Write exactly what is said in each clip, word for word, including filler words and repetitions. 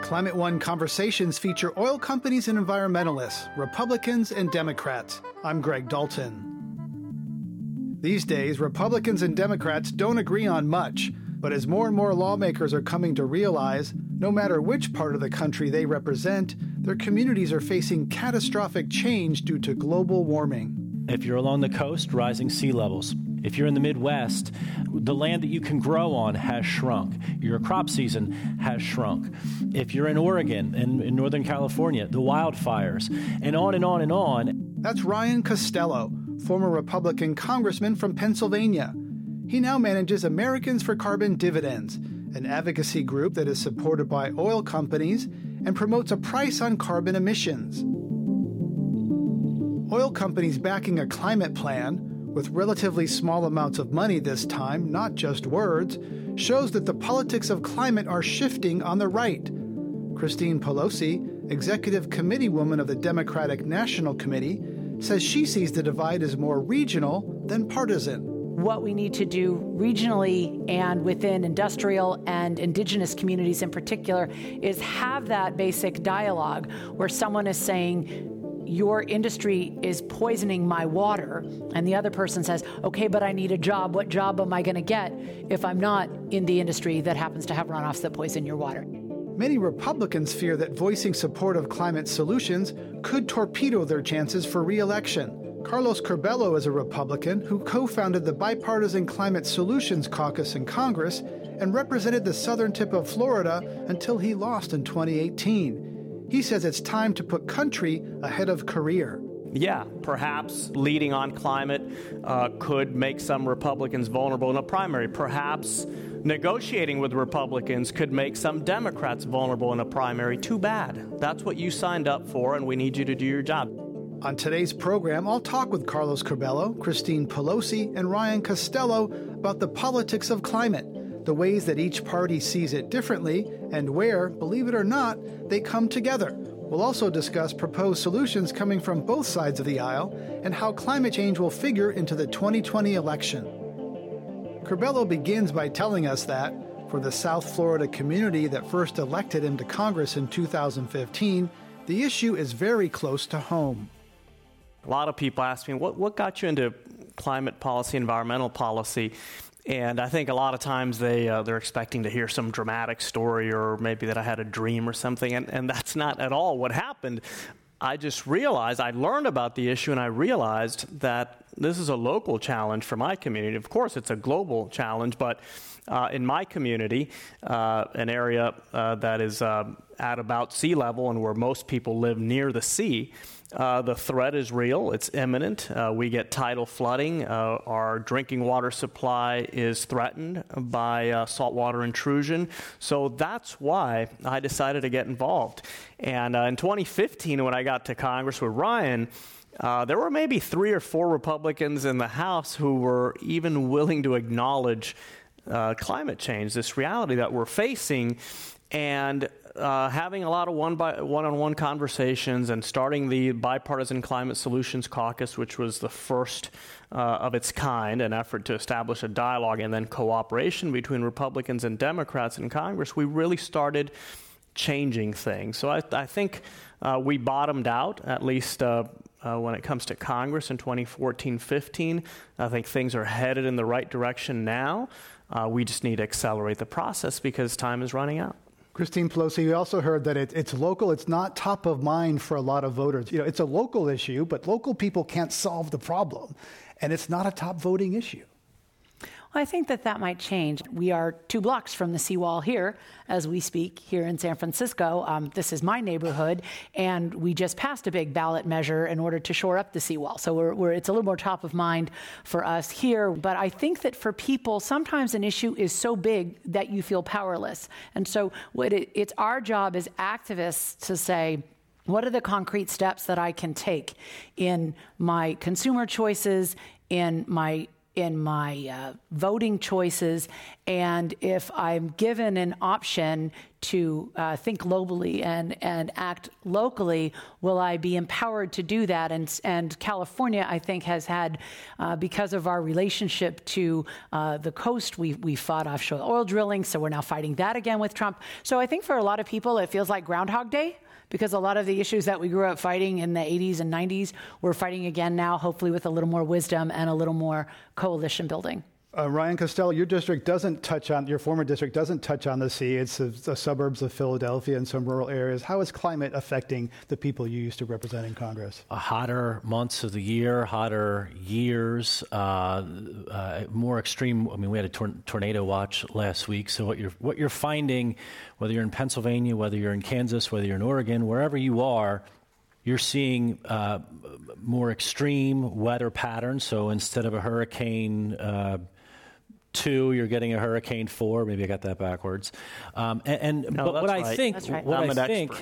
Climate One Conversations feature oil companies and environmentalists, Republicans and Democrats. I'm Greg Dalton. These days, Republicans and Democrats don't agree on much, but as more and more lawmakers are coming to realize, no matter which part of the country they represent, their communities are facing catastrophic change due to global warming. If you're along the coast, rising sea levels. If you're in the Midwest, the land that you can grow on has shrunk. Your crop season has shrunk. If you're in Oregon and in Northern California, the wildfires, and on and on and on. That's Ryan Costello, former Republican congressman from Pennsylvania. He now manages Americans for Carbon Dividends, an advocacy group that is supported by oil companies and promotes a price on carbon emissions. Oil companies backing a climate plan, with relatively small amounts of money this time, not just words, shows that the politics of climate are shifting on the right. Christine Pelosi, executive committee woman of the Democratic National Committee, says she sees the divide as more regional than partisan. What we need to do regionally and within industrial and indigenous communities in particular is have that basic dialogue where someone is saying, your industry is poisoning my water, and the other person says, okay, but I need a job. What job am I going to get if I'm not in the industry that happens to have runoffs that poison your water? Many Republicans fear that voicing support of climate solutions could torpedo their chances for re-election. Carlos Curbelo is a Republican who co-founded the Bipartisan Climate Solutions Caucus in Congress and represented the southern tip of Florida until he lost in twenty eighteen. He says it's time to put country ahead of career. Yeah, perhaps leading on climate uh, could make some Republicans vulnerable in a primary. Perhaps negotiating with Republicans could make some Democrats vulnerable in a primary. Too bad. That's what you signed up for, and we need you to do your job. On today's program, I'll talk with Carlos Curbelo, Christine Pelosi, and Ryan Costello about the politics of climate, the ways that each party sees it differently, and where, believe it or not, they come together. We'll also discuss proposed solutions coming from both sides of the aisle and how climate change will figure into the twenty twenty election. Curbelo begins by telling us that, for the South Florida community that first elected him to Congress in two thousand fifteen, the issue is very close to home. A lot of people ask me, what, what got you into climate policy, environmental policy? And I think a lot of times they, uh, they're expecting to hear some dramatic story or maybe that I had a dream or something, and, and that's not at all what happened. I just realized, I learned about the issue and I realized that this is a local challenge for my community. Of course, it's a global challenge, but uh, in my community, uh, an area uh, that is uh, at about sea level and where most people live near the sea, Uh, the threat is real. It's imminent. Uh, we get tidal flooding. Uh, our drinking water supply is threatened by uh, saltwater intrusion. So that's why I decided to get involved. And uh, in twenty fifteen, when I got to Congress with Ryan, uh, there were maybe three or four Republicans in the House who were even willing to acknowledge uh, climate change, this reality that we're facing. And uh, having a lot of one by, one-on-one conversations and starting the Bipartisan Climate Solutions Caucus, which was the first uh, of its kind, an effort to establish a dialogue and then cooperation between Republicans and Democrats in Congress, we really started changing things. So I, I think uh, we bottomed out, at least uh, uh, when it comes to Congress in twenty fourteen fifteen. I think things are headed in the right direction now. Uh, we just need to accelerate the process because time is running out. Christine Pelosi, you also heard that it, it's local. It's not top of mind for a lot of voters. You know, it's a local issue, but local people can't solve the problem. And it's not a top voting issue. Well, I think that that might change. We are two blocks from the seawall here as we speak here in San Francisco. Um, this is my neighborhood, and we just passed a big ballot measure in order to shore up the seawall. So we're, we're, it's a little more top of mind for us here. But I think that for people, sometimes an issue is so big that you feel powerless. And so what it, it's our job as activists to say, what are the concrete steps that I can take in my consumer choices, in my in my uh, voting choices. And if I'm given an option to uh, think globally and, and act locally, will I be empowered to do that? And, and California, I think, has had, uh, because of our relationship to uh, the coast, we, we fought offshore oil drilling, so we're now fighting that again with Trump. So I think for a lot of people, it feels like Groundhog Day, because a lot of the issues that we grew up fighting in the eighties and nineties, we're fighting again now, hopefully with a little more wisdom and a little more coalition building. Uh, Ryan Costello, your district doesn't touch on, your former district doesn't touch on the sea. It's the, the suburbs of Philadelphia and some rural areas. How is climate affecting the people you used to represent in Congress? Uh, hotter months of the year, hotter years, uh, uh, more extreme. I mean, we had a tor- tornado watch last week. So what you're what you're finding, whether you're in Pennsylvania, whether you're in Kansas, whether you're in Oregon, wherever you are, you're seeing uh, more extreme weather patterns. So instead of a hurricane uh, two, you're getting a hurricane four. Maybe I got that backwards. Um, and and no, but what right. I think, right. what I'm I an think,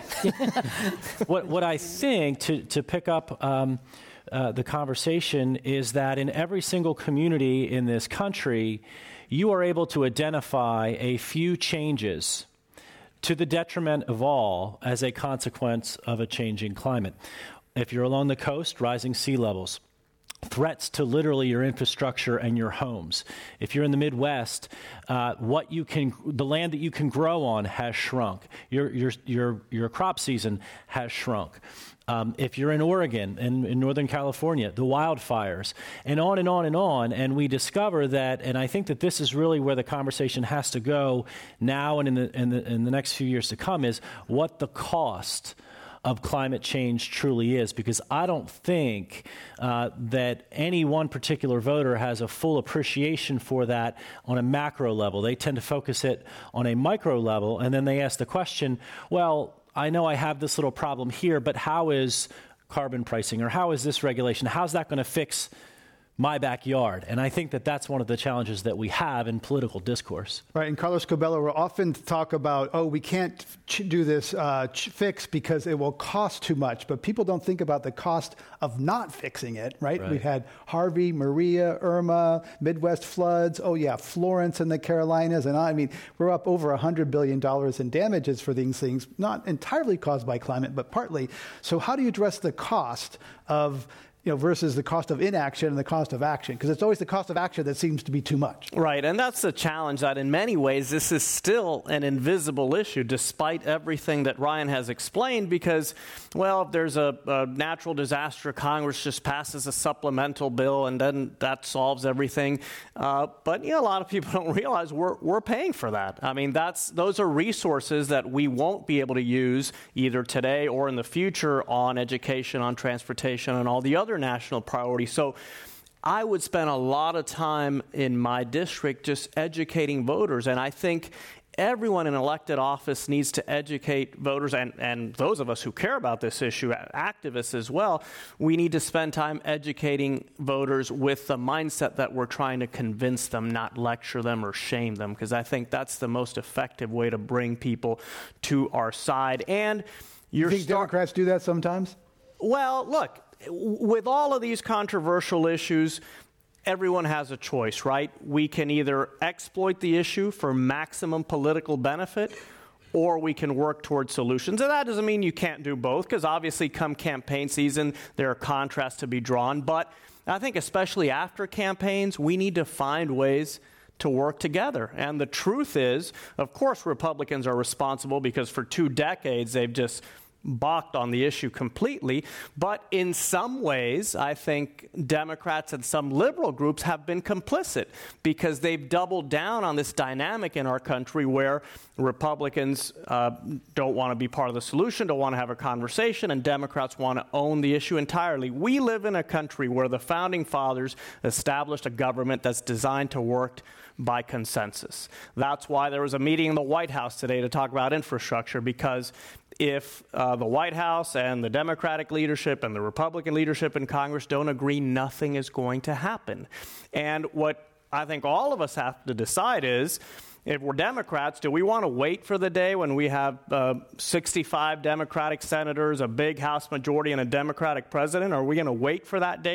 what what I think to to pick up um, uh, the conversation is that in every single community in this country, you are able to identify a few changes to the detriment of all as a consequence of a changing climate. If you're along the coast, rising sea levels, threats to literally your infrastructure and your homes. If you're in the Midwest, uh, what you can, the land that you can grow on has shrunk. Your your your your crop season has shrunk. Um, if you're in Oregon and in Northern California, the wildfires, and on and on and on, and we discover that, and I think that this is really where the conversation has to go now and in the in the in the next few years to come, is what the cost of climate change truly is, because I don't think uh, that any one particular voter has a full appreciation for that on a macro level. They tend to focus it on a micro level, and then they ask the question, well, I know I have this little problem here, but how is carbon pricing, or how is this regulation, how's that going to fix my backyard? And I think that that's one of the challenges that we have in political discourse. Right, and Carlos Curbelo will often talk about, oh, we can't ch- do this uh, ch- fix because it will cost too much. But people don't think about the cost of not fixing it, right? Right. We've had Harvey, Maria, Irma, Midwest floods, oh yeah, Florence in the Carolinas. And I mean, we're up over one hundred billion dollars in damages for these things, not entirely caused by climate, but partly. So how do you address the cost of you know, versus the cost of inaction and the cost of action? Because it's always the cost of action that seems to be too much. Right, and that's the challenge, that in many ways this is still an invisible issue despite everything that Ryan has explained, because, well, if there's a, a natural disaster, Congress just passes a supplemental bill and then that solves everything. Uh, but, you know, a lot of people don't realize we're, we're paying for that. I mean, that's those are resources that we won't be able to use either today or in the future on education, on transportation, and all the other national priorities. So I would spend a lot of time in my district just educating voters, and I think everyone in elected office needs to educate voters, and, and those of us who care about this issue, activists as well. We need to spend time educating voters with the mindset that we're trying to convince them, not lecture them or shame them, because I think that's the most effective way to bring people to our side. And you think star- Democrats do that sometimes? Well, look, with all of these controversial issues, everyone has a choice, right? We can either exploit the issue for maximum political benefit, or we can work towards solutions. And that doesn't mean you can't do both, because obviously come campaign season, there are contrasts to be drawn. But I think especially after campaigns, we need to find ways to work together. And the truth is, of course, Republicans are responsible because for two decades they've just balked on the issue completely. But in some ways, I think Democrats and some liberal groups have been complicit, because they've doubled down on this dynamic in our country where Republicans uh, don't want to be part of the solution, don't want to have a conversation, and Democrats want to own the issue entirely. We live in a country where the Founding Fathers established a government that's designed to work by consensus. That's why there was a meeting in the White House today to talk about infrastructure, because if uh, the White House and the Democratic leadership and the Republican leadership in Congress don't agree, nothing is going to happen. And what I think all of us have to decide is, if we're Democrats, do we want to wait for the day when we have uh, sixty-five Democratic senators, a big House majority, and a Democratic president? Or are we going to wait for that day to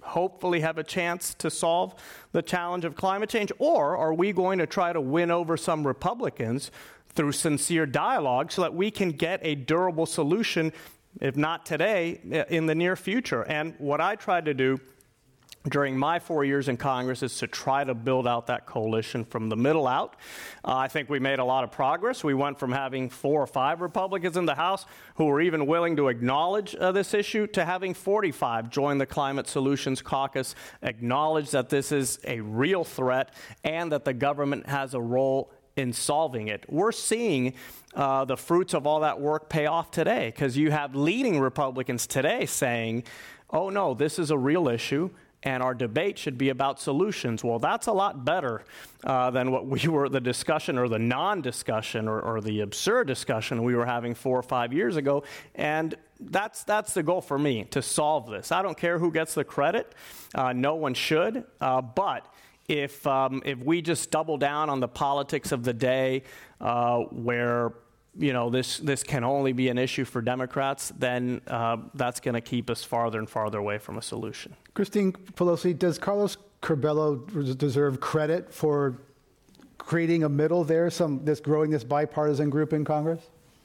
hopefully have a chance to solve the challenge of climate change? Or are we going to try to win over some Republicans through sincere dialogue so that we can get a durable solution, if not today, in the near future? And what I tried to do during my four years in Congress is to try to build out that coalition from the middle out. Uh, I think we made a lot of progress. We went from having four or five Republicans in the House who were even willing to acknowledge uh, this issue to having forty-five join the Climate Solutions Caucus, acknowledge that this is a real threat and that the government has a role in solving it. We're seeing uh, the fruits of all that work pay off today, because you have leading Republicans today saying, oh no, this is a real issue, and our debate should be about solutions. Well, that's a lot better uh, than what we were, the discussion or the non-discussion or, or the absurd discussion we were having four or five years ago. And that's that's the goal for me, to solve this. I don't care who gets the credit. Uh, no one should. Uh, but if um, if we just double down on the politics of the day, uh, where you know, this this can only be an issue for Democrats, then uh, that's going to keep us farther and farther away from a solution. Christine Pelosi, does Carlos Curbelo deserve credit for creating a middle there, some this growing this bipartisan group in Congress?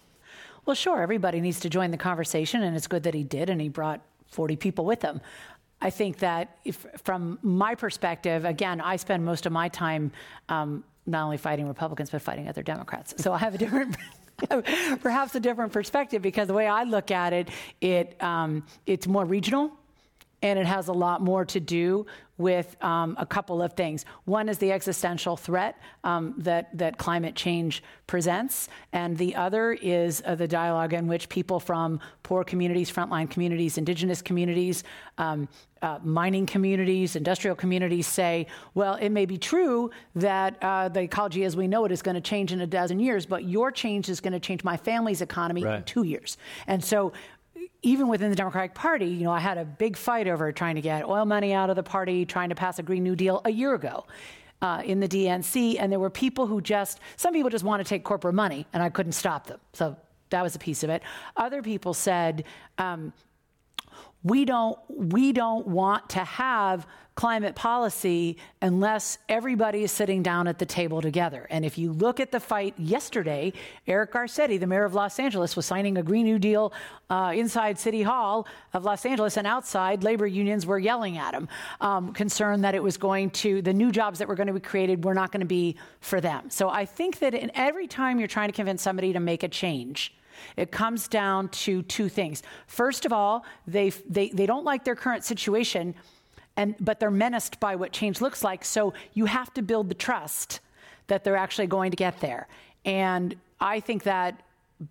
Well, sure, everybody needs to join the conversation, and it's good that he did, and he brought forty people with him. I think that if, from my perspective, again, I spend most of my time um, not only fighting Republicans, but fighting other Democrats. So I have a different... perhaps a different perspective, because the way I look at it, it um, it's more regional, and it has a lot more to do with um, a couple of things. One is the existential threat um, that, that climate change presents, and the other is uh, the dialogue in which people from poor communities, frontline communities, indigenous communities, um, uh, mining communities, industrial communities say, well, it may be true that uh, the ecology as we know it is going to change in a dozen years, but your change is going to change my family's economy right. in two years. And so even within the Democratic Party, you know, I had a big fight over trying to get oil money out of the party, trying to pass a Green New Deal a year ago uh, in the D N C. And there were people who just, some people just want to take corporate money, and I couldn't stop them. So that was a piece of it. Other people said, um, we don't, we don't want to have climate policy unless everybody is sitting down at the table together. And if you look at the fight yesterday, Eric Garcetti, the mayor of Los Angeles, was signing a Green New Deal uh, inside City Hall of Los Angeles, and outside labor unions were yelling at him, um, concerned that it was going to, the new jobs that were going to be created were not going to be for them. So I think that in every time you're trying to convince somebody to make a change, it comes down to two things. First of all, they they they don't like their current situation, and but they're menaced by what change looks like. So you have to build the trust that they're actually going to get there. And I think that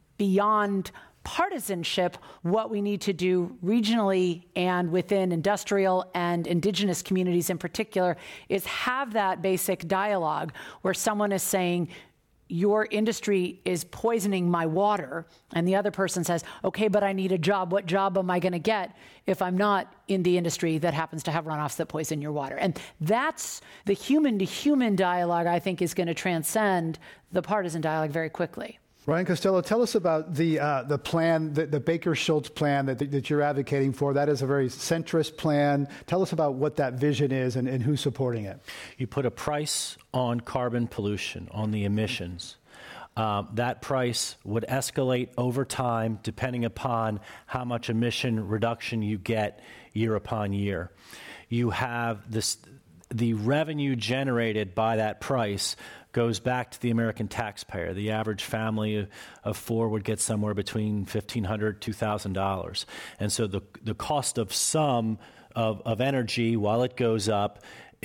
beyond partisanship, what we need to do regionally and within industrial and indigenous communities in particular is have that basic dialogue where someone is saying, your industry is poisoning my water, and the other person says, okay, but I need a job. What job am I going to get if I'm not in the industry that happens to have runoffs that poison your water? And that's the human-to-human dialogue, I think, is going to transcend the partisan dialogue very quickly. Ryan Costello, tell us about the uh, the plan, the, the Baker-Schultz plan that, that you're advocating for. That is a very centrist plan. Tell us about what that vision is and, and who's supporting it. You put a price on carbon pollution, on the emissions. Uh, that price would escalate over time depending upon how much emission reduction you get year upon year. You have this, the revenue generated by that price goes back to the American taxpayer. The average family of, of four would get somewhere between fifteen hundred dollars, two thousand dollars. And so the the cost of some of, of energy, while it goes up,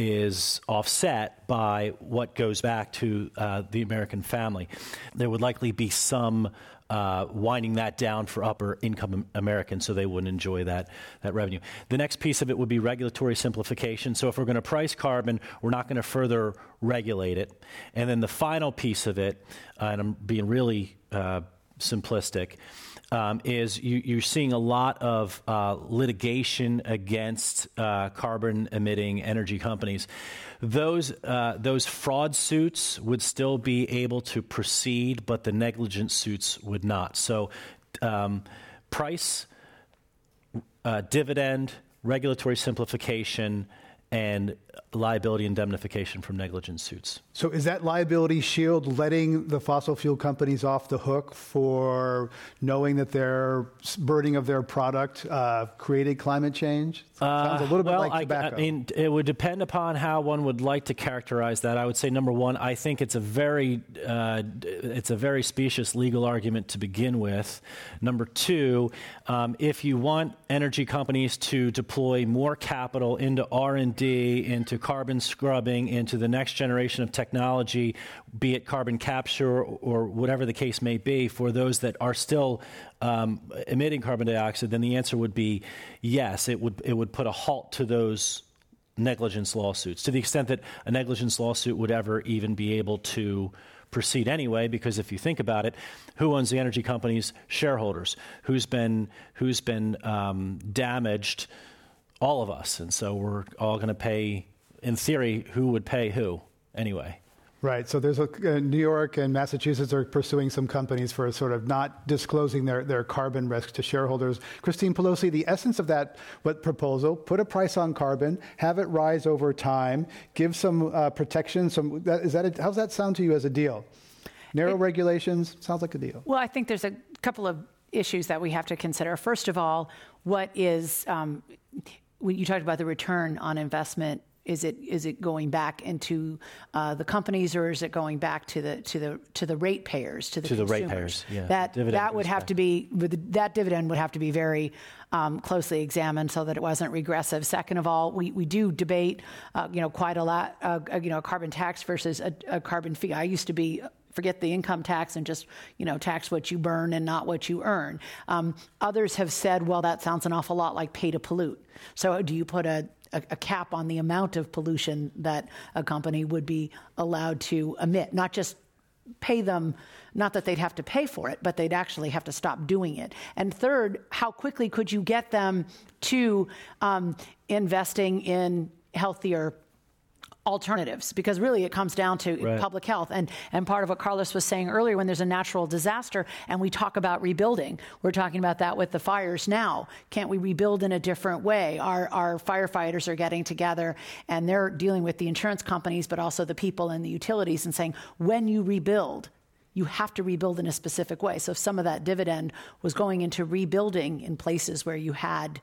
is offset by what goes back to uh, the American family. There would likely be some uh, winding that down for upper income Americans so they wouldn't enjoy that, that revenue. The next piece of it would be regulatory simplification. So if we're going to price carbon, we're not going to further regulate it. And then the final piece of it, uh, and I'm being really uh, simplistic, Um, is you, you're seeing a lot of uh, litigation against uh, carbon-emitting energy companies. Those uh, those fraud suits would still be able to proceed, but the negligent suits would not. So, um, price, uh, dividend, regulatory simplification, and liability indemnification from negligence suits. So is that liability shield letting the fossil fuel companies off the hook for knowing that their burning of their product uh, created climate change? Sounds a little bit uh, well, like tobacco. I, I mean, it would depend upon how one would like to characterize that. I would say, number one, I think it's a very uh, it's a very specious legal argument to begin with. Number two, um, if you want energy companies to deploy more capital into R and D, into carbon scrubbing, into the next generation of technology, be it carbon capture or, or whatever the case may be, for those that are still um, emitting carbon dioxide, then the answer would be yes. It would it would put a halt to those negligence lawsuits, to the extent that a negligence lawsuit would ever even be able to proceed anyway, because if you think about it, who owns the energy companies? Shareholders. Who's been who's been um, damaged? All of us. And so we're all going to pay, in theory, who would pay who anyway. Right. So there's a, uh, New York and Massachusetts are pursuing some companies for sort of not disclosing their, their carbon risk to shareholders. Christine Pelosi, the essence of that what proposal, put a price on carbon, have it rise over time, give some uh, protection. Some that, is that a, how's that sound to you as a deal? Narrow it, regulations sounds like a deal. Well, I think there's a couple of issues that we have to consider. First of all, what is um, when you talked about the return on investment, is it is it going back into uh, the companies, or is it going back to the to the to the ratepayers, to the to consumers? the ratepayers? Yeah, that dividend that would have back. to be that dividend would have to be very um, closely examined so that it wasn't regressive. Second of all, we, we do debate uh, you know quite a lot uh, you know a carbon tax versus a, a carbon fee. I used to be. Forget the income tax and just, you know, tax what you burn and not what you earn. Um, others have said, well, that sounds an awful lot like pay to pollute. So do you put a, a, a cap on the amount of pollution that a company would be allowed to emit? Not just pay them, not that they'd have to pay for it, but they'd actually have to stop doing it. And third, how quickly could you get them to um, investing in healthier alternatives? Because really it comes down to right. public health. And and part of what Carlos was saying earlier, when there's a natural disaster and we talk about rebuilding, we're talking about that with the fires now. Can't we rebuild in a different way? Our, our firefighters are getting together and they're dealing with the insurance companies, but also the people and the utilities, and saying, when you rebuild, you have to rebuild in a specific way. So if some of that dividend was going into rebuilding in places where you had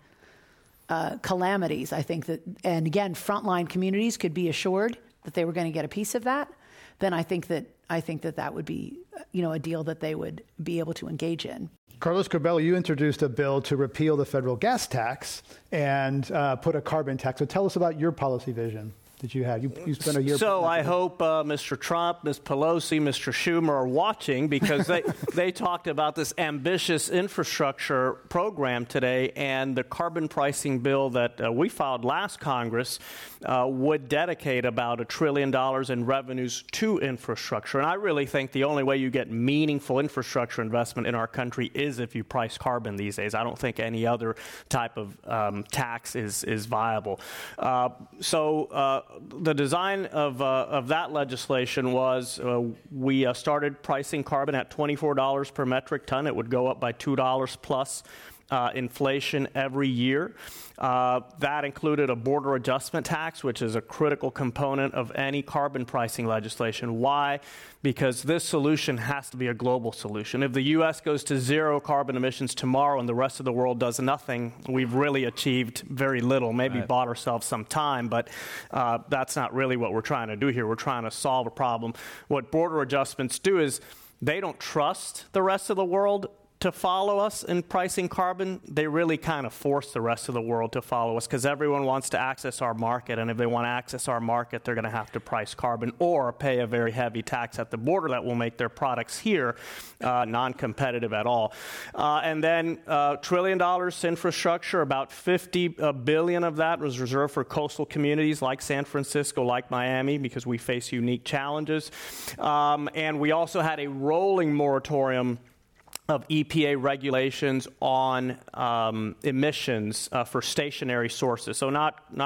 Uh, calamities, I think that, and again, frontline communities could be assured that they were going to get a piece of that, then I think that I think that that would be, you know, a deal that they would be able to engage in. Carlos Curbelo, you introduced a bill to repeal the federal gas tax and uh, put a carbon tax. So tell us about your policy vision that you had. You, you spent a year. So I hope uh, Mister Trump, Miz Pelosi, Mister Schumer are watching, because they, they talked about this ambitious infrastructure program today, and the carbon pricing bill that uh, we filed last Congress uh, would dedicate about a trillion dollars in revenues to infrastructure. And I really think the only way you get meaningful infrastructure investment in our country is if you price carbon these days. I don't think any other type of um, tax is, is viable. Uh, so uh, the design of, uh, of that legislation was uh, we uh, started pricing carbon at twenty-four dollars per metric ton. It would go up by two dollars plus uh, inflation every year. Uh, that included a border adjustment tax, which is a critical component of any carbon pricing legislation. Why? Because this solution has to be a global solution. If the U S goes to zero carbon emissions tomorrow and the rest of the world does nothing, we've really achieved very little, maybe right. bought ourselves some time, but uh, that's not really what we're trying to do here. We're trying to solve a problem. What border adjustments do is they don't trust the rest of the world to follow us in pricing carbon. They really kind of force the rest of the world to follow us, because everyone wants to access our market, and if they want to access our market, they're going to have to price carbon or pay a very heavy tax at the border that will make their products here uh, non-competitive at all. Uh, and then uh, trillion dollars infrastructure, about fifty billion of that was reserved for coastal communities like San Francisco, like Miami, because we face unique challenges. Um, and we also had a rolling moratorium of E P A regulations on um, emissions uh, for stationary sources. So not not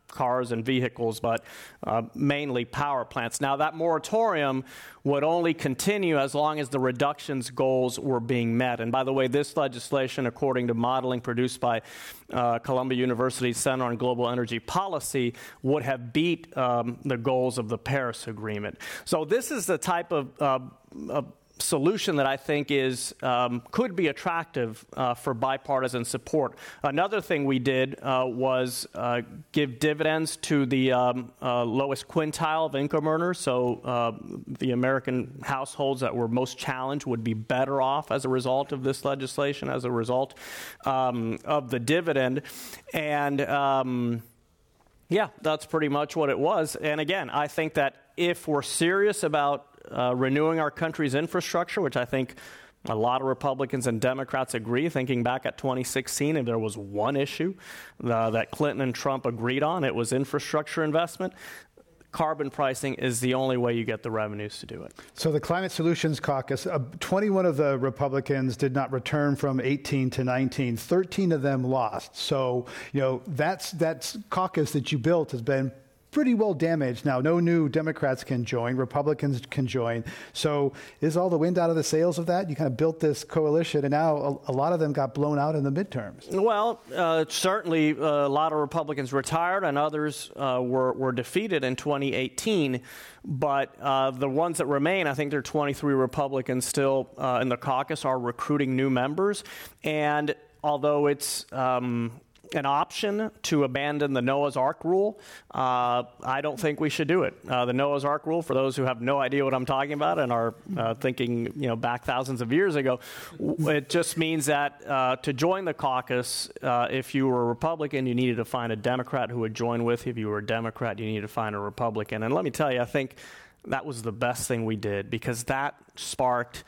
cars and vehicles, but uh, mainly power plants. Now, that moratorium would only continue as long as the reductions goals were being met. And by the way, this legislation, according to modeling produced by uh, Columbia University's Center on Global Energy Policy, would have beat um, the goals of the Paris Agreement. So this is the type of uh, uh, solution that I think is um, could be attractive uh, for bipartisan support. Another thing we did uh, was uh, give dividends to the um, uh, lowest quintile of income earners. So uh, the American households that were most challenged would be better off as a result of this legislation, as a result um, of the dividend. And um, yeah, that's pretty much what it was. And again, I think that if we're serious about Uh, renewing our country's infrastructure, which I think a lot of Republicans and Democrats agree. Thinking back at twenty sixteen, if there was one issue uh, that Clinton and Trump agreed on, it was infrastructure investment. Carbon pricing is the only way you get the revenues to do it. So the Climate Solutions Caucus, uh, twenty-one of the Republicans did not return from eighteen to nineteen. thirteen of them lost. So, you know, that's that caucus that you built has been pretty well damaged. Now, no new Democrats can join. Republicans can join. So is all the wind out of the sails of that? You kind of built this coalition, and now a, a lot of them got blown out in the midterms. Well, uh, certainly uh, a lot of Republicans retired, and others uh, were, were defeated in twenty eighteen. But uh, the ones that remain, I think there are twenty-three Republicans still uh, in the caucus, are recruiting new members. And although it's um, an option to abandon the Noah's Ark rule, uh, I don't think we should do it. Uh, the Noah's Ark rule, for those who have no idea what I'm talking about and are uh, thinking, you know, back thousands of years ago, it just means that uh, to join the caucus, uh, if you were a Republican, you needed to find a Democrat who would join with you. If you were a Democrat, you needed to find a Republican. And let me tell you, I think that was the best thing we did, because that sparked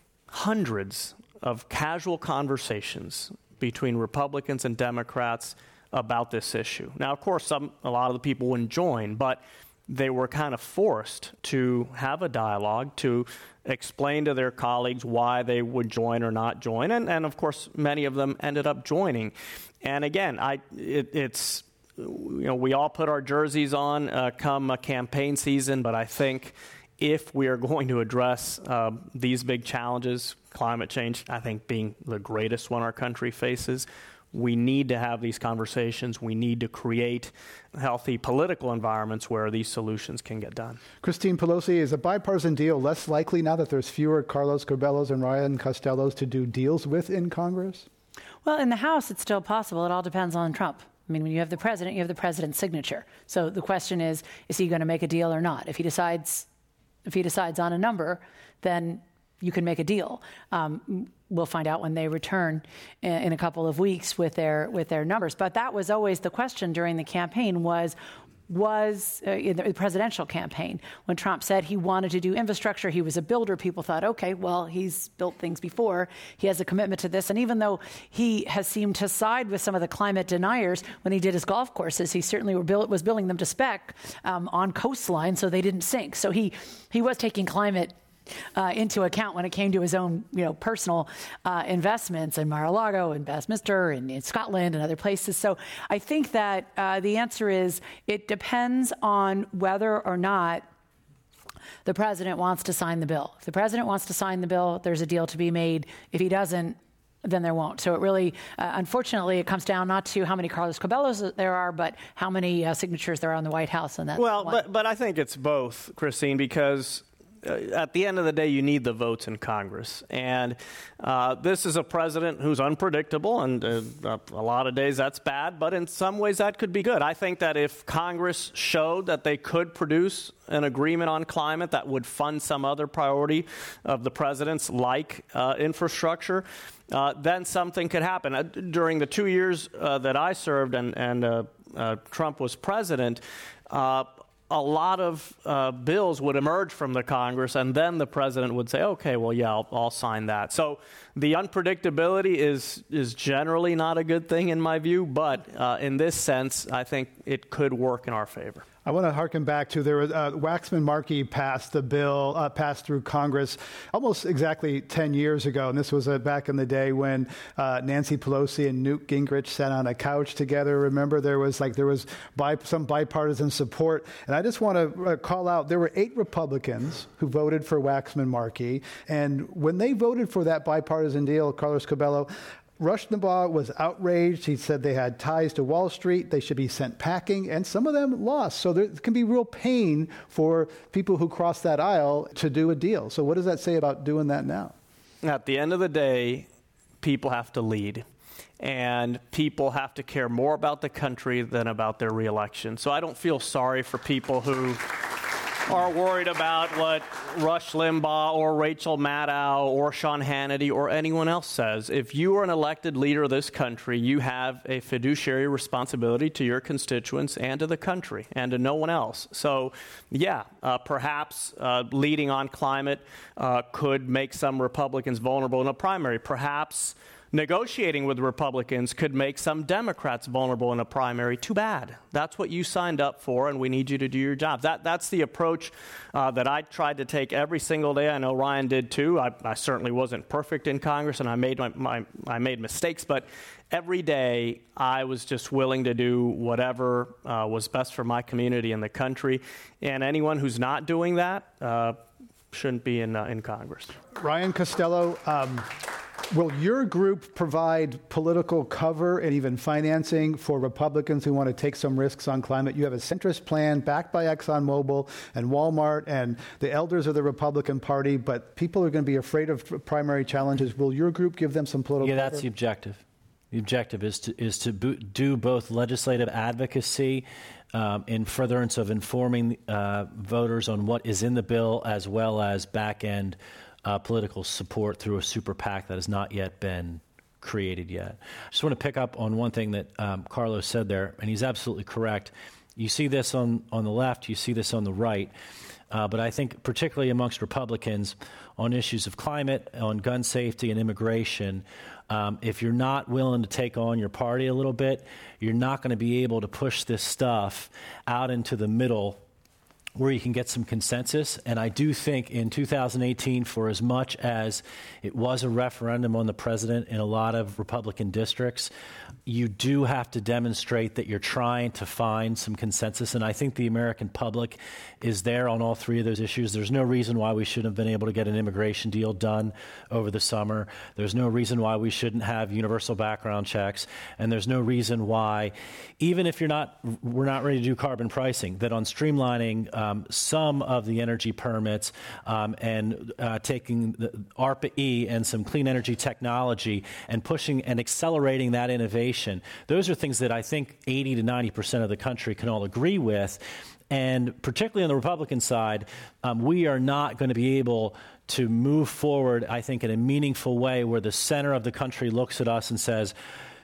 hundreds of casual conversations between Republicans and Democrats about this issue. Now, of course, some a lot of the people wouldn't join, but they were kind of forced to have a dialogue, to explain to their colleagues why they would join or not join. And, and of course, many of them ended up joining. And again, I it, it's, you know, we all put our jerseys on uh, come a campaign season, but I think if we are going to address uh, these big challenges, climate change, I think being the greatest one our country faces, we need to have these conversations. We need to create healthy political environments where these solutions can get done. Christine Pelosi, is a bipartisan deal less likely now that there's fewer Carlos Curbellos and Ryan Costellos to do deals with in Congress? Well, in the House, it's still possible. It all depends on Trump. I mean, when you have the president, you have the president's signature. So the question is, is he going to make a deal or not? If he decides, if he decides on a number, then you can make a deal. Um, we'll find out when they return in, in a couple of weeks with their with their numbers. But that was always the question during the campaign was, was uh, in the presidential campaign, when Trump said he wanted to do infrastructure, he was a builder, people thought, okay, well, he's built things before, he has a commitment to this. And even though he has seemed to side with some of the climate deniers, when he did his golf courses, he certainly were build, was building them to spec um, on coastline so they didn't sink. So he, he was taking climate Uh, into account when it came to his own, you know, personal uh, investments in Mar-a-Lago and Westminster and in Scotland and other places. So I think that uh, the answer is it depends on whether or not the president wants to sign the bill. If the president wants to sign the bill, there's a deal to be made. If he doesn't, then there won't. So it really, uh, unfortunately, it comes down not to how many Carlos Curbellos there are, but how many uh, signatures there are in the White House. And that well, but, but I think it's both, Christine, because Uh, at the end of the day, you need the votes in Congress. And uh, this is a president who's unpredictable, and uh, a lot of days that's bad, but in some ways that could be good. I think that if Congress showed that they could produce an agreement on climate that would fund some other priority of the president's, like uh, infrastructure, uh, then something could happen. Uh, during the two years uh, that I served and, and uh, uh, Trump was president, uh, a lot of uh, bills would emerge from the Congress, and then the president would say, okay, well, yeah, I'll, I'll sign that. So the unpredictability is is generally not a good thing in my view, but uh, in this sense, I think it could work in our favor. I want to harken back to there was uh, Waxman-Markey passed the bill, uh, passed through Congress almost exactly ten years ago. And this was uh, back in the day when uh, Nancy Pelosi and Newt Gingrich sat on a couch together. Remember, there was like there was bi- some bipartisan support. And I just want to uh, call out, there were eight Republicans who voted for Waxman-Markey. And when they voted for that bipartisan deal, Carlos Curbelo, Rush Limbaugh was outraged. He said they had ties to Wall Street. They should be sent packing. And some of them lost. So there can be real pain for people who cross that aisle to do a deal. So what does that say about doing that now? At the end of the day, people have to lead. And people have to care more about the country than about their reelection. So I don't feel sorry for people who are worried about what Rush Limbaugh or Rachel Maddow or Sean Hannity or anyone else says. If you are an elected leader of this country, you have a fiduciary responsibility to your constituents and to the country and to no one else. So, yeah, uh, perhaps uh, leading on climate uh, could make some Republicans vulnerable in a primary. Perhaps negotiating with Republicans could make some Democrats vulnerable in a primary. Too bad. That's what you signed up for, and we need you to do your job. That, that's the approach uh, that I tried to take every single day. I know Ryan did too. I, I certainly wasn't perfect in Congress, and I made my, my I made mistakes, but every day I was just willing to do whatever uh, was best for my community and the country. And anyone who's not doing that uh, shouldn't be in uh, in Congress. Ryan Costello, um, will your group provide political cover and even financing for Republicans who want to take some risks on climate? You have a centrist plan backed by ExxonMobil and Walmart and the elders of the Republican Party, but people are going to be afraid of primary challenges. Will your group give them some political yeah, cover? Yeah, that's the objective. The objective is to is to bo- do both legislative advocacy um, in furtherance of informing uh, voters on what is in the bill, as well as back-end Uh, political support through a super PAC that has not yet been created yet. I just want to pick up on one thing that um, Carlos said there, and he's absolutely correct. You see this on, on the left, you see this on the right, uh, but I think particularly amongst Republicans on issues of climate, on gun safety and immigration, um, if you're not willing to take on your party a little bit, you're not going to be able to push this stuff out into the middle where you can get some consensus. And I do think in two thousand eighteen, for as much as it was a referendum on the president in a lot of Republican districts, you do have to demonstrate that you're trying to find some consensus. And I think the American public is there on all three of those issues. There's no reason why we shouldn't have been able to get an immigration deal done over the summer. There's no reason why we shouldn't have universal background checks. And there's no reason why, even if you're not, we're not ready to do carbon pricing, that on streamlining um, some of the energy permits um, and uh, taking the ARPA-E and some clean energy technology and pushing and accelerating that innovation, those are things that I think eighty to ninety percent of the country can all agree with. And particularly on the Republican side, um, we are not going to be able to move forward, I think, in a meaningful way where the center of the country looks at us and says,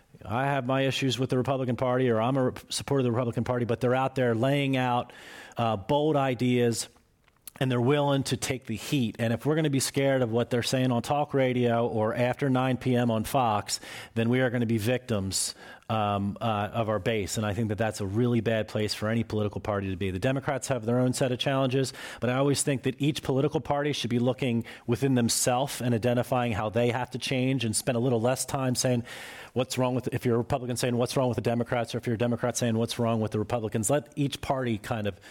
I have my issues with the Republican Party, or I'm a supporter of the Republican Party, but they're out there laying out uh, bold ideas, and they're willing to take the heat. And if we're going to be scared of what they're saying on talk radio or after nine p.m. on Fox, then we are going to be victims um, uh, of our base. And I think that that's a really bad place for any political party to be. The Democrats have their own set of challenges, but I always think that each political party should be looking within themselves and identifying how they have to change, and spend a little less time saying what's wrong with, if you're a Republican, saying what's wrong with the Democrats, or if you're a Democrat saying what's wrong with the Republicans. Let each party kind of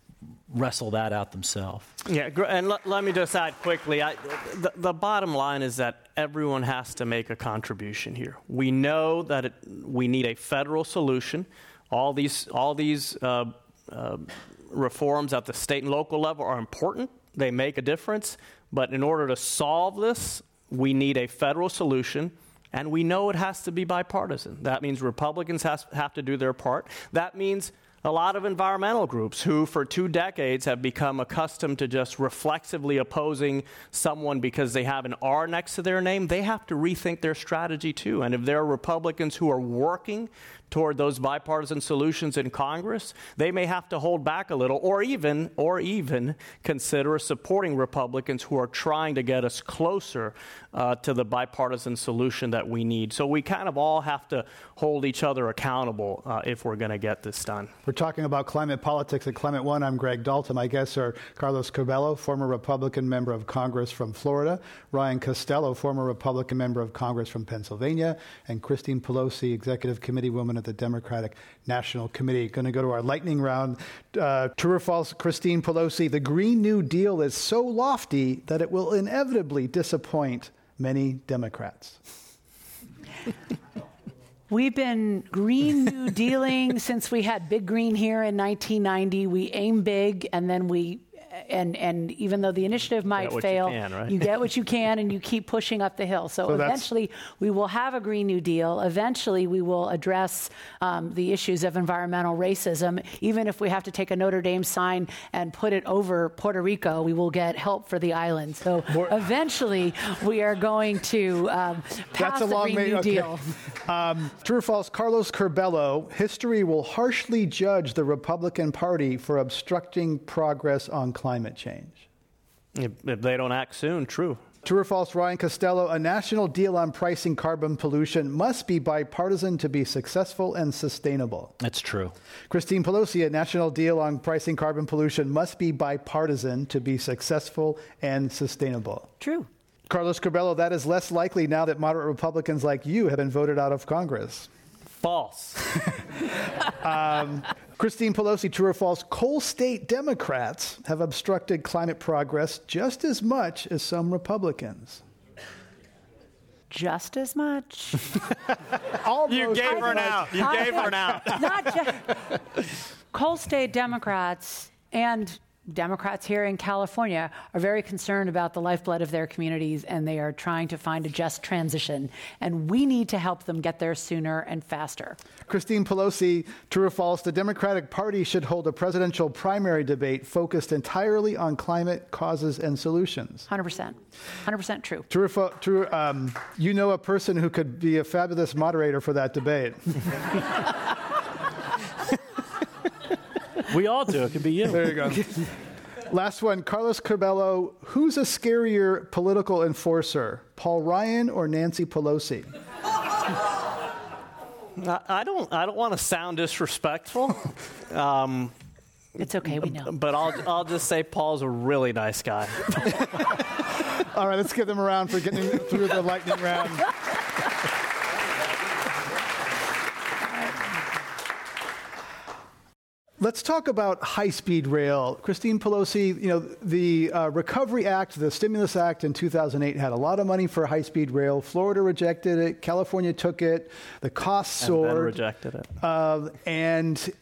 wrestle that out themselves. Yeah, and let, let me just add quickly, I, the, the bottom line is that everyone has to make a contribution here. We know that it, we need a federal solution. All these, all these uh, uh, reforms at the state and local level are important. They make a difference. But in order to solve this, we need a federal solution. And we know it has to be bipartisan. That means Republicans has, have to do their part. That means a lot of environmental groups who for two decades have become accustomed to just reflexively opposing someone because they have an R next to their name, they have to rethink their strategy too. And if there are Republicans who are working toward those bipartisan solutions in Congress, they may have to hold back a little, or even or even consider supporting Republicans who are trying to get us closer uh, to the bipartisan solution that we need. So we kind of all have to hold each other accountable uh, if we're going to get this done. We're talking about climate politics at Climate One. I'm Greg Dalton. My guests are Carlos Curbelo, former Republican member of Congress from Florida, Ryan Costello, former Republican member of Congress from Pennsylvania, and Christine Pelosi, Executive Committee woman at the Democratic National Committee. Going to go to our lightning round. Uh, true or false, Christine Pelosi, the Green New Deal is so lofty that it will inevitably disappoint many Democrats. We've been Green New Dealing since we had Big Green here in nineteen ninety. We aim big, and then we, and and even though the initiative might fail, you, can, right? you get what you can, and you keep pushing up the hill. So, so eventually, we will have a Green New Deal. Eventually, we will address um, the issues of environmental racism. Even if we have to take a Notre Dame sign and put it over Puerto Rico, we will get help for the island. So More, eventually, we are going to um, pass that's a the long Green may, New okay. Deal. Um, true or false, Carlos Curbelo, history will harshly judge the Republican Party for obstructing progress on climate change. If, if they don't act soon, true. True or false, Ryan Costello, a national deal on pricing carbon pollution must be bipartisan to be successful and sustainable. That's true. Christine Pelosi, a national deal on pricing carbon pollution must be bipartisan to be successful and sustainable. True. Carlos Curbelo, that is less likely now that moderate Republicans like you have been voted out of Congress. False. um, Christine Pelosi, true or false, coal state Democrats have obstructed climate progress just as much as some Republicans. Just as much? Almost. You gave her an out. You gave her an out. Not just. Coal state Democrats and Democrats here in California are very concerned about the lifeblood of their communities, and they are trying to find a just transition. And we need to help them get there sooner and faster. Christine Pelosi, true or false, the Democratic Party should hold a presidential primary debate focused entirely on climate causes and solutions. one hundred percent. one hundred percent true. True or false, true, um, you know a person who could be a fabulous moderator for that debate. We all do. It could be you. There you go. Last one, Carlos Curbelo, who's a scarier political enforcer, Paul Ryan or Nancy Pelosi? I don't. I don't want to sound disrespectful. Um, it's okay. We know. But I'll. I'll just say Paul's a really nice guy. All right. Let's give them a round for getting through the lightning round. Let's talk about high-speed rail. Christine Pelosi, you know, the uh, Recovery Act, the Stimulus Act in two thousand eight had a lot of money for high-speed rail. Florida rejected it. California took it. The costs soared. And then rejected it. Uh, and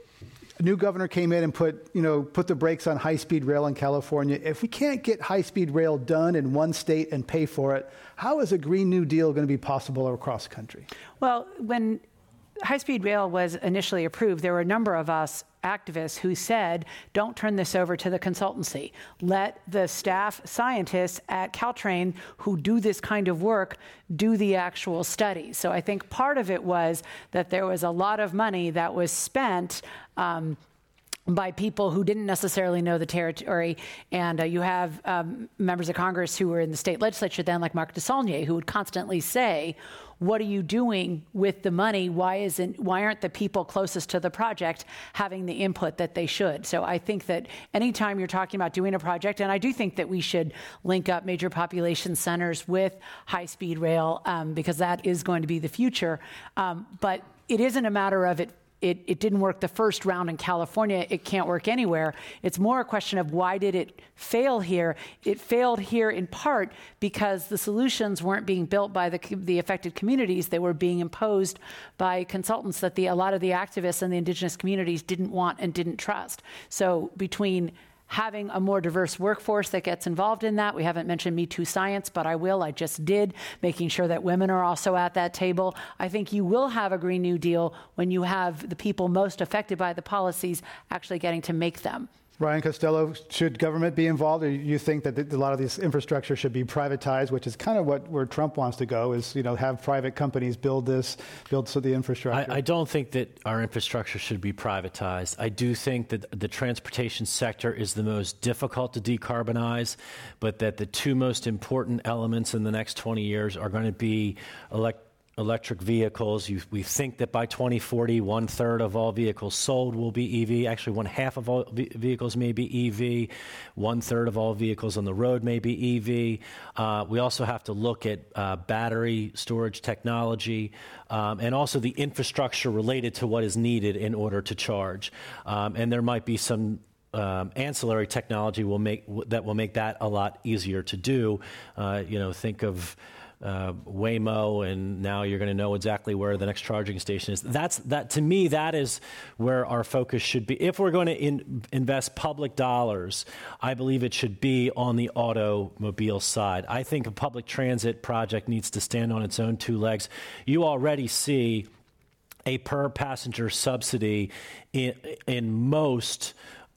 a new governor came in and put, you know, put the brakes on high-speed rail in California. If we can't get high-speed rail done in one state and pay for it, how is a Green New Deal going to be possible across the country? Well, when high-speed rail was initially approved, there were a number of us activists who said, don't turn this over to the consultancy. Let the staff scientists at Caltrain who do this kind of work do the actual studies. So I think part of it was that there was a lot of money that was spent um, by people who didn't necessarily know the territory. And uh, you have um, members of Congress who were in the state legislature then, like Marc DeSaulnier, who would constantly say, what are you doing with the money? Why isn't, why aren't the people closest to the project having the input that they should? So I think that anytime you're talking about doing a project, and I do think that we should link up major population centers with high-speed rail, um, because that is going to be the future. Um, but it isn't a matter of it It, it didn't work the first round in California. It can't work anywhere. It's more a question of why did it fail here? It failed here in part because the solutions weren't being built by the, the affected communities. They were being imposed by consultants that the, a lot of the activists and the indigenous communities didn't want and didn't trust. So between having a more diverse workforce that gets involved in that. We haven't mentioned Me Too Science, but I will. I just did, making sure that women are also at that table. I think you will have a Green New Deal when you have the people most affected by the policies actually getting to make them. Ryan Costello, should government be involved, or you think that a lot of this infrastructure should be privatized, which is kind of what where Trump wants to go, is, you know, have private companies build this, build so the infrastructure? I, I don't think that our infrastructure should be privatized. I do think that the transportation sector is the most difficult to decarbonize, but that the two most important elements in the next twenty years are going to be elect electric vehicles. You, we think that by twenty forty, one third of all vehicles sold will be E V. Actually, one half of all v- vehicles may be E V. One third of all vehicles on the road may be E V. Uh, we also have to look at uh, battery storage technology um, and also the infrastructure related to what is needed in order to charge. Um, and there might be some Um, ancillary technology will make that will make that a lot easier to do. Uh, you know, think of uh, Waymo, and now you're going to know exactly where the next charging station is. That's that to me. That is where our focus should be. If we're going to in, invest public dollars, I believe it should be on the automobile side. I think a public transit project needs to stand on its own two legs. You already see a per passenger subsidy in, in most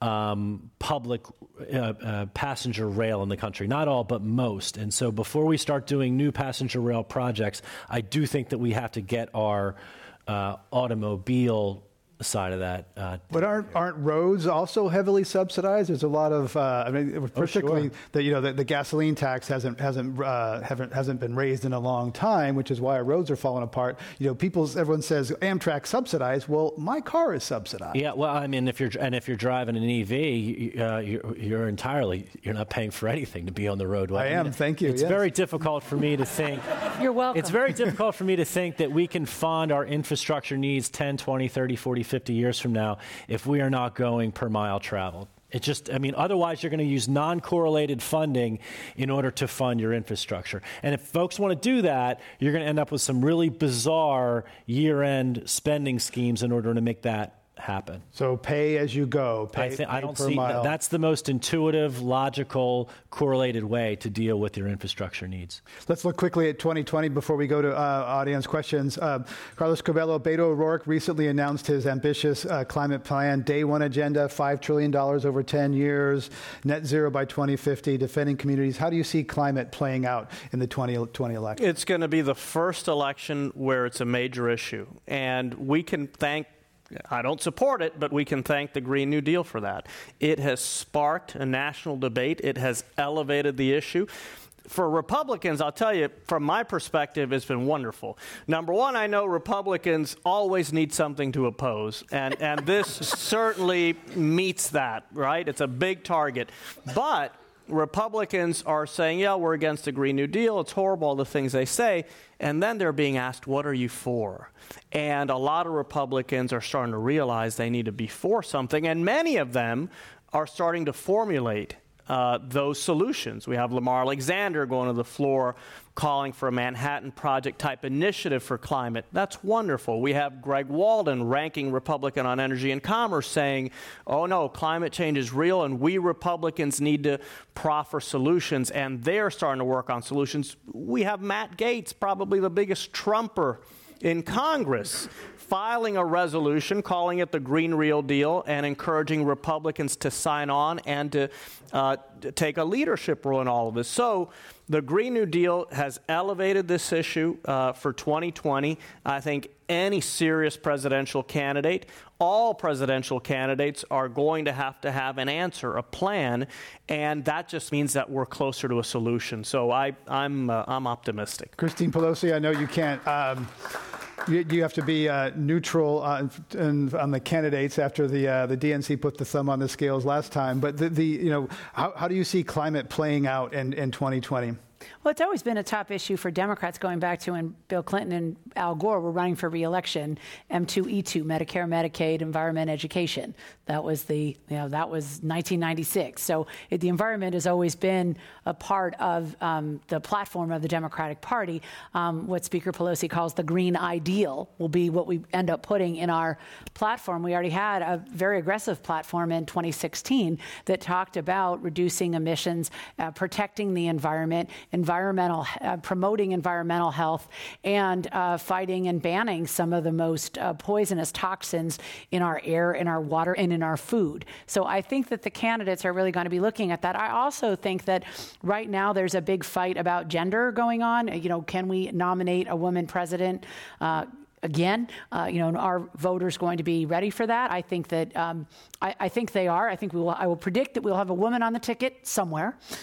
Um, public uh, uh, passenger rail in the country. Not all, but most. And so before we start doing new passenger rail projects, I do think that we have to get our uh, automobile side of that. Uh, but aren't aren't roads also heavily subsidized? There's a lot of, uh, I mean, particularly oh, sure. the you know the, the gasoline tax hasn't hasn't uh, haven't hasn't been raised in a long time, which is why our roads are falling apart. You know, people's everyone says Amtrak subsidized. Well, my car is subsidized. Yeah, well, I mean, if you're and if you're driving an E V, uh, you're, you're entirely you're not paying for anything to be on the roadway. I am. I mean, thank you. It's yes. very difficult for me to think. You're welcome. It's very difficult for me to think that we can fund our infrastructure needs ten, twenty, thirty, forty, fifty years from now if we are not going per mile traveled. It just, I mean, otherwise you're going to use non-correlated funding in order to fund your infrastructure. And if folks want to do that, you're going to end up with some really bizarre year-end spending schemes in order to make that happen. So pay as you go. Pay, I, th- pay I don't per see mile. that's the most intuitive, logical, correlated way to deal with your infrastructure needs. Let's look quickly at twenty twenty before we go to uh, audience questions. Uh, Carlos Curbelo, Beto O'Rourke recently announced his ambitious uh, climate plan, day one agenda, five trillion dollars over ten years, net zero by twenty fifty, defending communities. How do you see climate playing out in the twenty twenty election? It's going to be the first election where it's a major issue. And we can thank I don't support it, but we can thank the Green New Deal for that. It has sparked a national debate. It has elevated the issue. For Republicans, I'll tell you, from my perspective, it's been wonderful. Number one, I know Republicans always need something to oppose, and, and this certainly meets that, right? It's a big target. But Republicans are saying, yeah, we're against the Green New Deal. It's horrible, all the things they say. And then they're being asked, what are you for? And a lot of Republicans are starting to realize they need to be for something. And many of them are starting to formulate uh, those solutions. We have Lamar Alexander going to the floor calling for a Manhattan Project-type initiative for climate. That's wonderful. We have Greg Walden, ranking Republican on Energy and Commerce, saying, oh, no, climate change is real, and we Republicans need to proffer solutions, and they're starting to work on solutions. We have Matt Gaetz, probably the biggest Trumper in Congress, filing a resolution calling it the Green Real Deal and encouraging Republicans to sign on and to, uh, to take a leadership role in all of this. So the Green New Deal has elevated this issue uh, for twenty twenty. I think any serious presidential candidate, all presidential candidates are going to have to have an answer, a plan, and that just means that we're closer to a solution. So I, I'm, uh, I'm optimistic. Christine Pelosi, I know you can't. Um, You, you have to be uh, neutral on, on the candidates after the uh, the D N C put the thumb on the scales last time. But the, the you know how, how do you see climate playing out in, in twenty twenty? Well, it's always been a top issue for Democrats going back to when Bill Clinton and Al Gore were running for re-election. M two E two, Medicare, Medicaid, environment, education. That was the, you know, that was nineteen ninety-six. So it, the environment has always been a part of um, the platform of the Democratic Party. Um, what Speaker Pelosi calls the green ideal will be what we end up putting in our platform. We already had a very aggressive platform in twenty sixteen that talked about reducing emissions, uh, protecting the environment, environmental, uh, promoting environmental health, and uh, fighting and banning some of the most uh, poisonous toxins in our air, in our water, and in our food. So I think that the candidates are really going to be looking at that. I also think that right now there's a big fight about gender going on. You know, can we nominate a woman president? Uh, Again, uh, you know, are voters going to be ready for that? I think that um, I, I think they are. I think we will. I will predict that we'll have a woman on the ticket somewhere.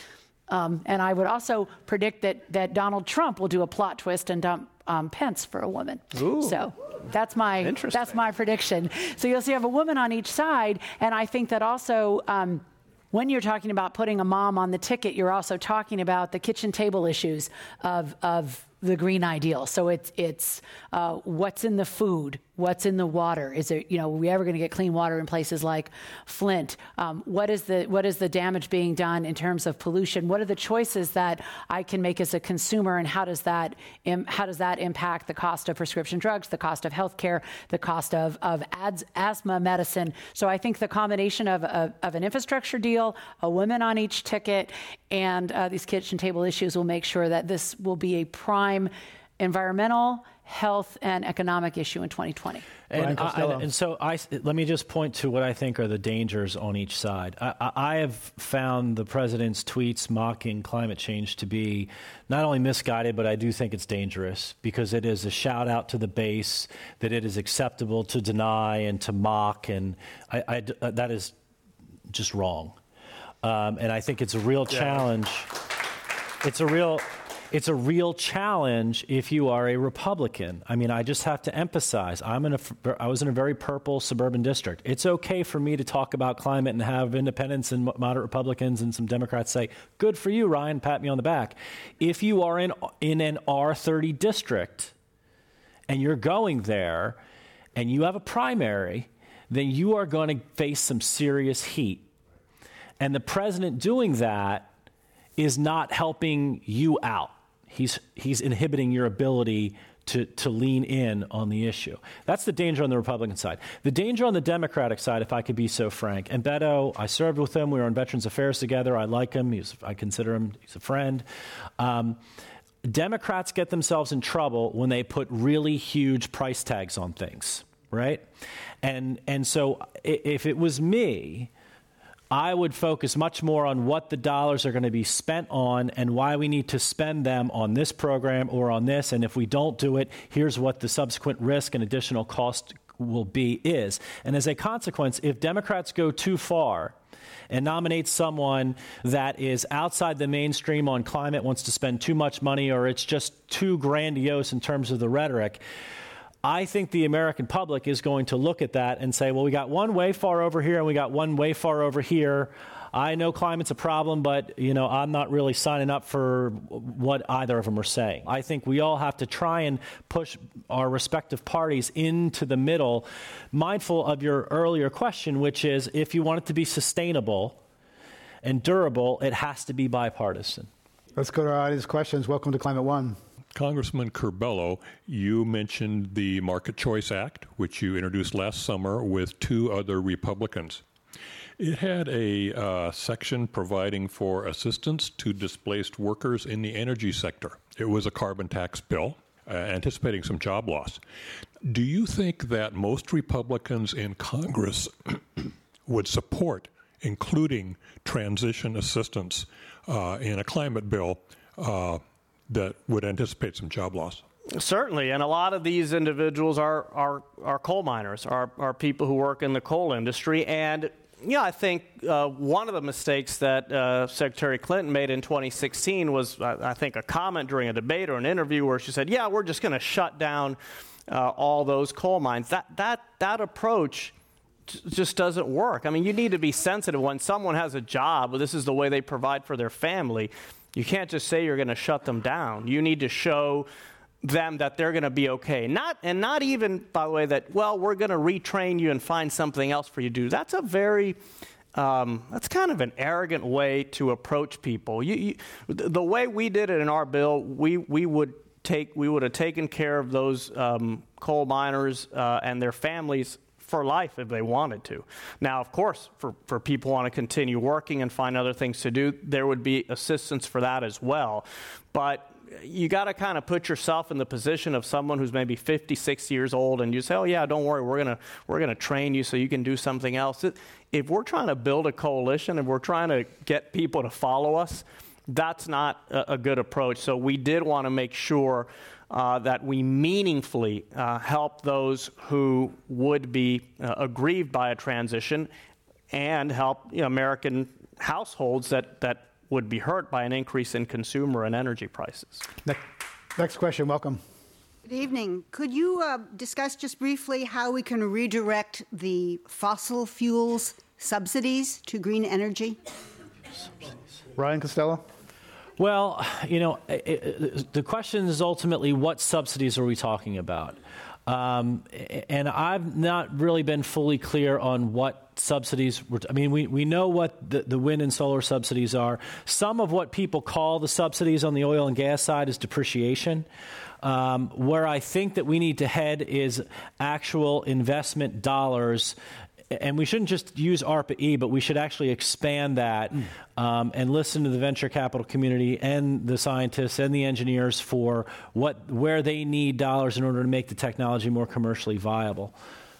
Um, and I would also predict that, that Donald Trump will do a plot twist and dump um, Pence for a woman. Ooh. So that's my that's my prediction. So you'll see you have a woman on each side, and I think that also um, when you're talking about putting a mom on the ticket, you're also talking about the kitchen table issues of of the green ideal. So it's it's uh, what's in the food, what's in the water. Is it, you know, are we ever going to get clean water in places like Flint? Um, what is the what is the damage being done in terms of pollution? What are the choices that I can make as a consumer, and how does that im- how does that impact the cost of prescription drugs, the cost of healthcare, the cost of of ads, asthma medicine? So I think the combination of of, of an infrastructure deal, a woman on each ticket, and uh, these kitchen table issues will make sure that this will be a prime environmental, health, and economic issue in twenty twenty. And, I, and so I, let me just point to what I think are the dangers on each side. I, I have found the president's tweets mocking climate change to be not only misguided, but I do think it's dangerous because it is a shout out to the base that it is acceptable to deny and to mock, and I, I, that is just wrong. Um, and I think it's a real challenge. It's a real... It's a real challenge if you are a Republican. I mean, I just have to emphasize, I'm in a, I was in a very purple suburban district. It's okay for me to talk about climate and have independents and moderate Republicans and some Democrats say, good for you, Ryan, pat me on the back. If you are in, in an R thirty district and you're going there and you have a primary, then you are going to face some serious heat. And the president doing that is not helping you out. He's he's inhibiting your ability to, to lean in on the issue. That's the danger on the Republican side. The danger on the Democratic side, if I could be so frank, and Beto, I served with him. We were on Veterans Affairs together. I like him. He's, I consider him, he's a friend. Um, Democrats get themselves in trouble when they put really huge price tags on things, right? And and so if it was me, I would focus much more on what the dollars are going to be spent on and why we need to spend them on this program or on this. And if we don't do it, here's what the subsequent risk and additional cost will be is. And as a consequence, if Democrats go too far and nominate someone that is outside the mainstream on climate, wants to spend too much money, or it's just too grandiose in terms of the rhetoric, I think the American public is going to look at that and say, well, we got one way far over here and we got one way far over here. I know climate's a problem, but, you know, I'm not really signing up for what either of them are saying. I think we all have to try and push our respective parties into the middle, mindful of your earlier question, which is if you want it to be sustainable and durable, it has to be bipartisan. Let's go to our audience questions. Welcome to Climate One. Congressman Curbelo, you mentioned the Market Choice Act, which you introduced last summer with two other Republicans. It had a uh, section providing for assistance to displaced workers in the energy sector. It was a carbon tax bill, uh, anticipating some job loss. Do you think that most Republicans in Congress would support including transition assistance uh, in a climate bill uh, that would anticipate some job loss? Certainly, and a lot of these individuals are are, are coal miners, are, are people who work in the coal industry. And, yeah, I think uh, one of the mistakes that uh, Secretary Clinton made in twenty sixteen was, I, I think, a comment during a debate or an interview where she said, yeah, we're just going to shut down uh, all those coal mines. That, that, that approach just doesn't work. I mean, you need to be sensitive when someone has a job, this is the way they provide for their family. You can't just say you're going to shut them down. You need to show them that they're going to be okay. Not and not even, by the way, that, well, we're going to retrain you and find something else for you to do. That's a very, um, that's kind of an arrogant way to approach people. You, you, the way we did it in our bill, we, we would take, we would have taken care of those um, coal miners uh, and their families for life if they wanted to. Now, of course, for, for people who want to continue working and find other things to do, there would be assistance for that as well. But you got to kind of put yourself in the position of someone who's maybe fifty-six years old, and you say, oh, yeah, don't worry, we're going to we're gonna train you so you can do something else. If we're trying to build a coalition, if we're trying to get people to follow us, that's not a, a good approach. So we did want to make sure Uh, that we meaningfully uh, help those who would be uh, aggrieved by a transition and help, you know, American households that, that would be hurt by an increase in consumer and energy prices. Next, next question. Welcome. Good evening. Could you uh, discuss just briefly how we can redirect the fossil fuels subsidies to green energy? Ryan Costello? Well, you know, it, it, the question is ultimately what subsidies are we talking about? Um, and I've not really been fully clear on what subsidies were. T- I mean, we, we know what the, the wind and solar subsidies are. Some of what people call the subsidies on the oil and gas side is depreciation. Um, where I think that we need to head is actual investment dollars. And we shouldn't just use ARPA-E, but we should actually expand that mm. um, and listen to the venture capital community and the scientists and the engineers for what where they need dollars in order to make the technology more commercially viable.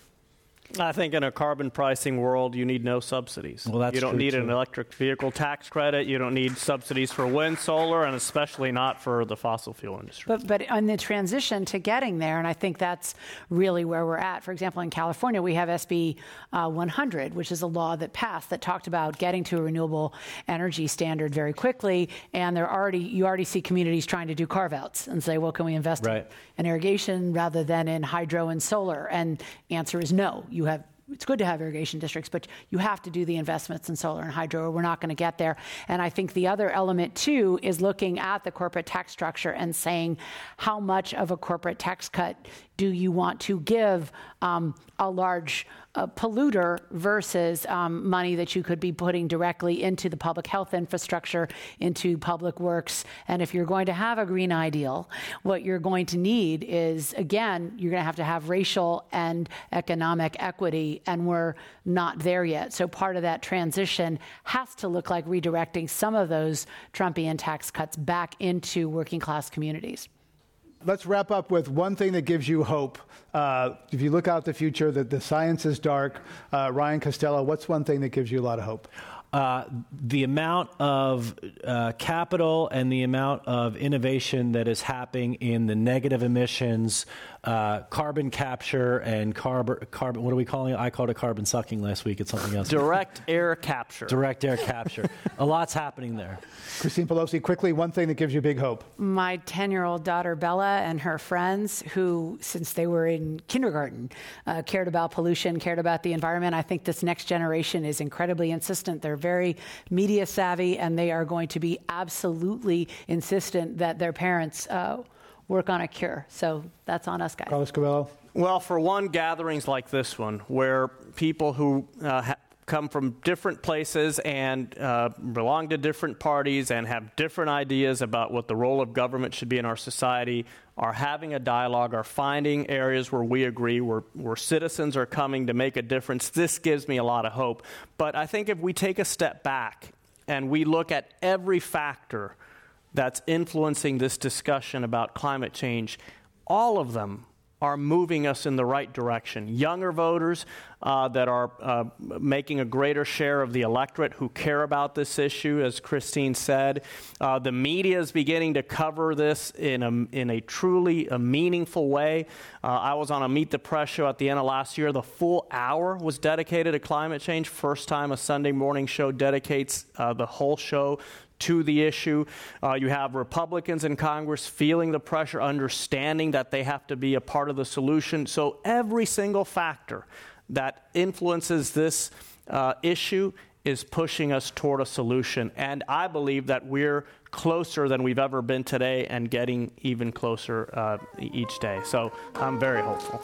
I think in a carbon pricing world, you need no subsidies. Well, that's you don't true need too. an electric vehicle tax credit. You don't need subsidies for wind, solar, and especially not for the fossil fuel industry. But, but on the transition to getting there, and I think that's really where we're at. For example, in California, we have S B uh, one hundred, which is a law that passed that talked about getting to a renewable energy standard very quickly. And they're already you already see communities trying to do carve-outs and say, well, can we invest right. in irrigation rather than in hydro and solar? And the answer is no. You have It's good to have irrigation districts, but you have to do the investments in solar and hydro, or we're not going to get there. And I think the other element, too, is looking at the corporate tax structure and saying how much of a corporate tax cut do you want to give um, a large uh, polluter versus um, money that you could be putting directly into the public health infrastructure, into public works. And if you're going to have a green ideal, what you're going to need is, again, you're going to have to have racial and economic equity, and we're not there yet. So part of that transition has to look like redirecting some of those Trumpian tax cuts back into working class communities. Let's wrap up with one thing that gives you hope. Uh, if you look out the future, that the science is dark. Uh, Ryan Costello, what's one thing that gives you a lot of hope? Uh, the amount of uh, capital and the amount of innovation that is happening in the negative emissions, uh, carbon capture and carbon, carbon, what are we calling it? I called it carbon sucking last week. It's something else. Direct air capture. Direct air capture. A lot's happening there. Christine Pelosi, quickly, one thing that gives you big hope. My ten-year-old daughter, Bella, and her friends who, since they were in kindergarten, uh, cared about pollution, cared about the environment. I think this next generation is incredibly insistent. They're very media savvy, and they are going to be absolutely insistent that their parents uh, work on a cure. So that's on us, guys. Carlos Curbelo. Well, for one, gatherings like this one, where people who uh, ha- come from different places and uh, belong to different parties and have different ideas about what the role of government should be in our society are having a dialogue, are finding areas where we agree, where, where citizens are coming to make a difference. This gives me a lot of hope. But I think if we take a step back and we look at every factor that's influencing this discussion about climate change, all of them are moving us in the right direction. Younger voters uh, that are uh, making a greater share of the electorate who care about this issue, as Christine said. Uh, the media is beginning to cover this in a, in a truly a meaningful way. Uh, I was on a Meet the Press show at the end of last year. The full hour was dedicated to climate change. First time a Sunday morning show dedicates uh, the whole show to the issue. Uh, you have Republicans in Congress feeling the pressure, understanding that they have to be a part of the solution. So every single factor that influences this uh, issue is pushing us toward a solution. And I believe that we're closer than we've ever been today and getting even closer uh, each day. So I'm very hopeful.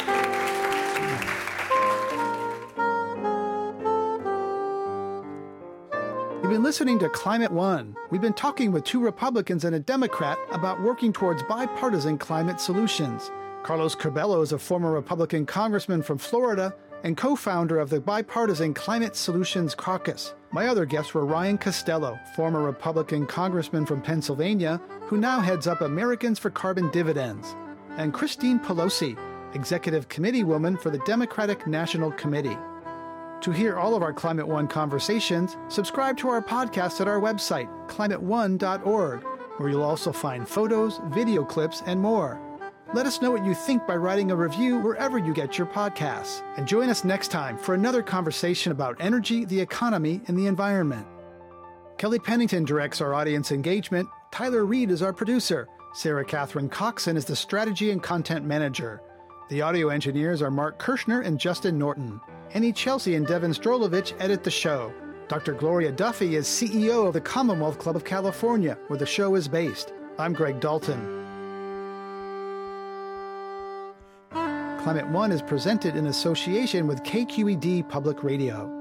You've been listening to Climate One. We've been talking with two Republicans and a Democrat about working towards bipartisan climate solutions. Carlos Curbelo is a former Republican congressman from Florida and co-founder of the Bipartisan Climate Solutions Caucus. My other guests were Ryan Costello, former Republican congressman from Pennsylvania, who now heads up Americans for Carbon Dividends, and Christine Pelosi, executive committee woman for the Democratic National Committee. To hear all of our Climate One conversations, subscribe to our podcast at our website, climate one dot org, where you'll also find photos, video clips, and more. Let us know what you think by writing a review wherever you get your podcasts. And join us next time for another conversation about energy, the economy, and the environment. Kelly Pennington directs our audience engagement. Tyler Reed is our producer. Sarah Catherine Coxon is the strategy and content manager. The audio engineers are Mark Kirshner and Justin Norton. Annie Chelsea and Devin Strolovich edit the show. Doctor Gloria Duffy is C E O of the Commonwealth Club of California, where the show is based. I'm Greg Dalton. Climate One is presented in association with K Q E D Public Radio.